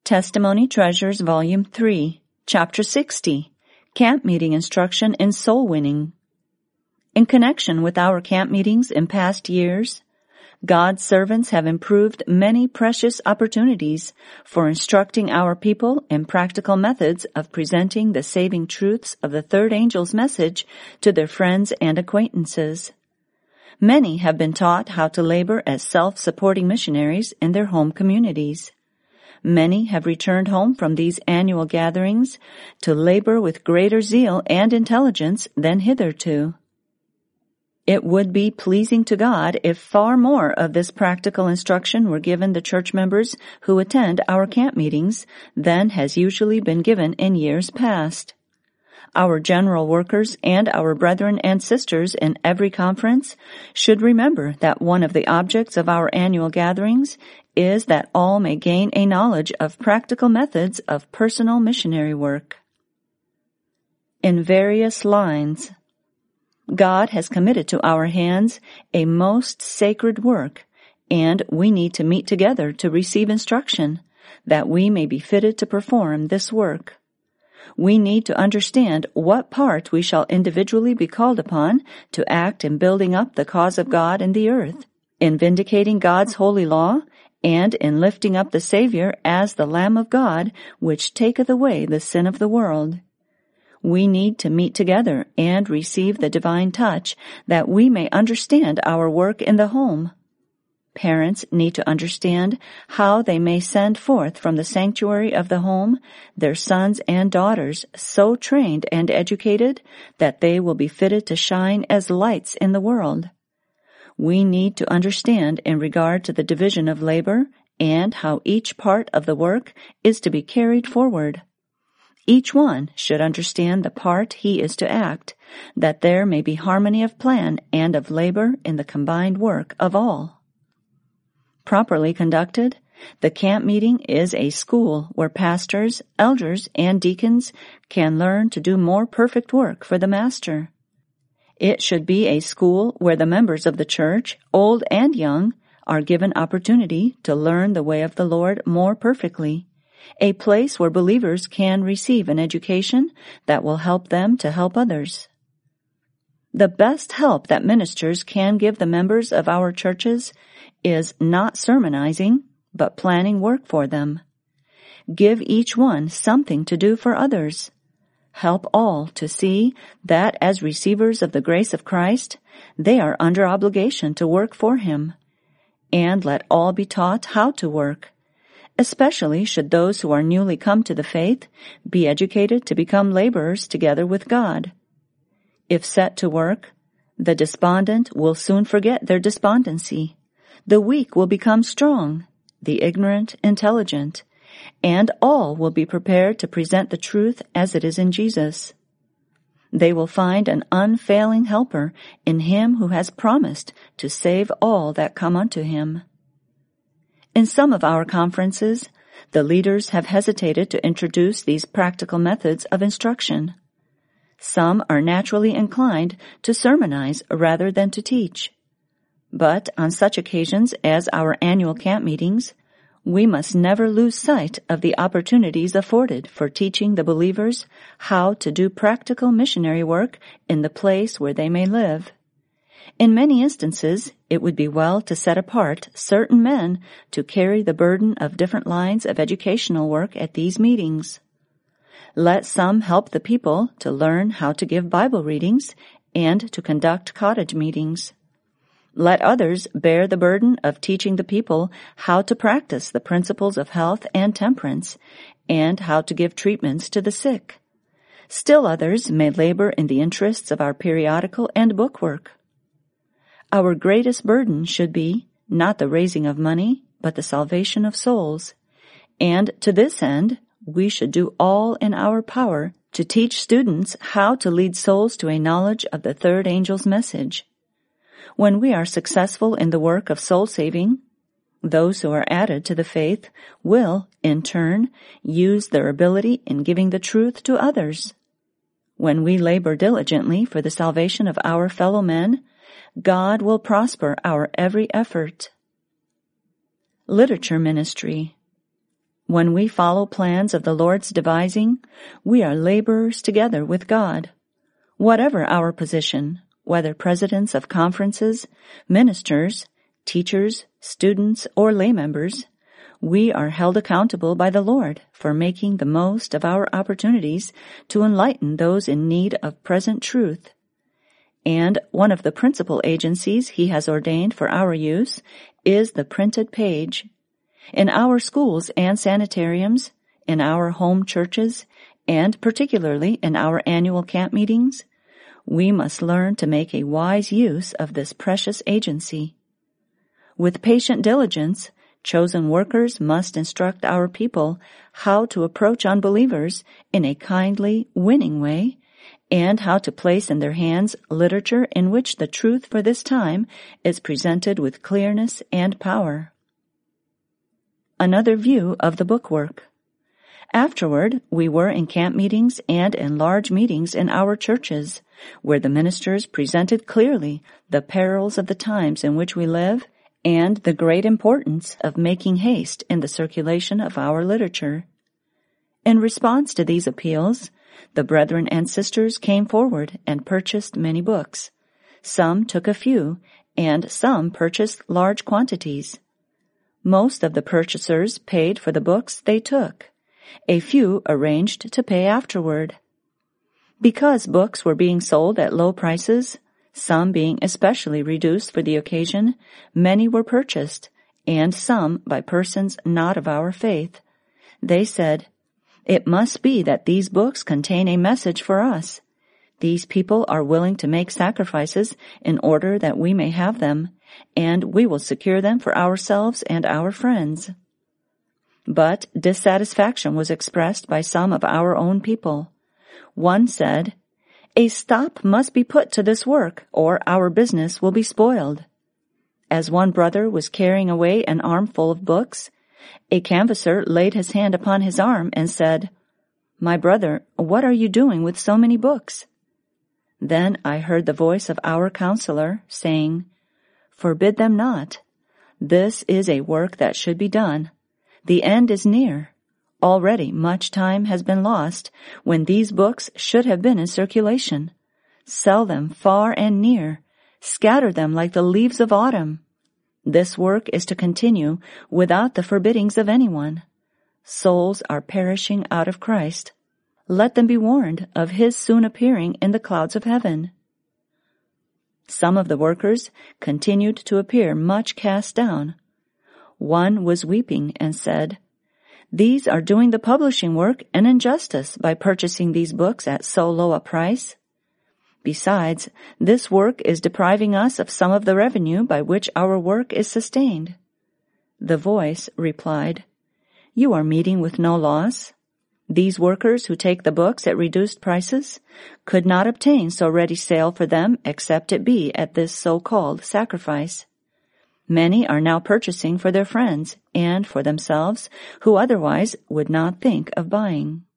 Testimony Treasures, Volume 3, Chapter 60, Camp Meeting Instruction in Soul Winning. In connection with our camp meetings in past years, God's servants have improved many precious opportunities for instructing our people in practical methods of presenting the saving truths of the third angel's message to their friends and acquaintances. Many have been taught how to labor as self-supporting missionaries in their home communities. Many have returned home from these annual gatherings to labor with greater zeal and intelligence than hitherto. It would be pleasing to God if far more of this practical instruction were given the church members who attend our camp meetings than has usually been given in years past. Our general workers and our brethren and sisters in every conference should remember that one of the objects of our annual gatherings is that all may gain a knowledge of practical methods of personal missionary work. In various lines, God has committed to our hands a most sacred work, and we need to meet together to receive instruction, that we may be fitted to perform this work. We need to understand what part we shall individually be called upon to act in building up the cause of God in the earth, in vindicating God's holy law, and in lifting up the Savior as the Lamb of God, which taketh away the sin of the world. We need to meet together and receive the divine touch that we may understand our work in the home. Parents need to understand how they may send forth from the sanctuary of the home their sons and daughters so trained and educated that they will be fitted to shine as lights in the world. We need to understand in regard to the division of labor and how each part of the work is to be carried forward. Each one should understand the part he is to act, that there may be harmony of plan and of labor in the combined work of all. Properly conducted, the camp meeting is a school where pastors, elders, and deacons can learn to do more perfect work for the Master. It should be a school where the members of the church, old and young, are given opportunity to learn the way of the Lord more perfectly. A place where believers can receive an education that will help them to help others. The best help that ministers can give the members of our churches is not sermonizing, but planning work for them. Give each one something to do for others. Help all to see that as receivers of the grace of Christ, they are under obligation to work for Him. And let all be taught how to work. Especially should those who are newly come to the faith be educated to become laborers together with God. If set to work, the despondent will soon forget their despondency. The weak will become strong, the ignorant intelligent, and all will be prepared to present the truth as it is in Jesus. They will find an unfailing helper in Him who has promised to save all that come unto Him. In some of our conferences, the leaders have hesitated to introduce these practical methods of instruction. Some are naturally inclined to sermonize rather than to teach. But on such occasions as our annual camp meetings, we must never lose sight of the opportunities afforded for teaching the believers how to do practical missionary work in the place where they may live. In many instances, it would be well to set apart certain men to carry the burden of different lines of educational work at these meetings. Let some help the people to learn how to give Bible readings and to conduct cottage meetings. Let others bear the burden of teaching the people how to practice the principles of health and temperance and how to give treatments to the sick. Still others may labor in the interests of our periodical and book work. Our greatest burden should be not the raising of money, but the salvation of souls. And to this end, we should do all in our power to teach students how to lead souls to a knowledge of the third angel's message. When we are successful in the work of soul saving, those who are added to the faith will, in turn, use their ability in giving the truth to others. When we labor diligently for the salvation of our fellow men, God will prosper our every effort. Literature Ministry. When we follow plans of the Lord's devising, we are laborers together with God. Whatever our position, whether presidents of conferences, ministers, teachers, students, or lay members, we are held accountable by the Lord for making the most of our opportunities to enlighten those in need of present truth. And one of the principal agencies He has ordained for our use is the printed page. In our schools and sanitariums, in our home churches, and particularly in our annual camp meetings, we must learn to make a wise use of this precious agency. With patient diligence, chosen workers must instruct our people how to approach unbelievers in a kindly, winning way, and how to place in their hands literature in which the truth for this time is presented with clearness and power. Another view of the bookwork. Afterward, we were in camp meetings and in large meetings in our churches, where the ministers presented clearly the perils of the times in which we live and the great importance of making haste in the circulation of our literature. In response to these appeals, the brethren and sisters came forward and purchased many books. Some took a few, and some purchased large quantities. Most of the purchasers paid for the books they took. A few arranged to pay afterward. Because books were being sold at low prices, some being especially reduced for the occasion, many were purchased, and some by persons not of our faith. They said, "It must be that these books contain a message for us. These people are willing to make sacrifices in order that we may have them, and we will secure them for ourselves and our friends." But dissatisfaction was expressed by some of our own people. One said, "A stop must be put to this work, or our business will be spoiled." As one brother was carrying away an armful of books, a canvasser laid his hand upon his arm and said, "My brother, what are you doing with so many books?" Then I heard the voice of our counselor saying, "Forbid them not. This is a work that should be done. The end is near. Already much time has been lost when these books should have been in circulation. Sell them far and near. Scatter them like the leaves of autumn. This work is to continue without the forbiddings of anyone. Souls are perishing out of Christ. Let them be warned of His soon appearing in the clouds of heaven." Some of the workers continued to appear much cast down. One was weeping and said, "These are doing the publishing work an injustice by purchasing these books at so low a price. Besides, this work is depriving us of some of the revenue by which our work is sustained." The voice replied, "You are meeting with no loss. These workers who take the books at reduced prices could not obtain so ready sale for them except it be at this so-called sacrifice. Many are now purchasing for their friends and for themselves who otherwise would not think of buying."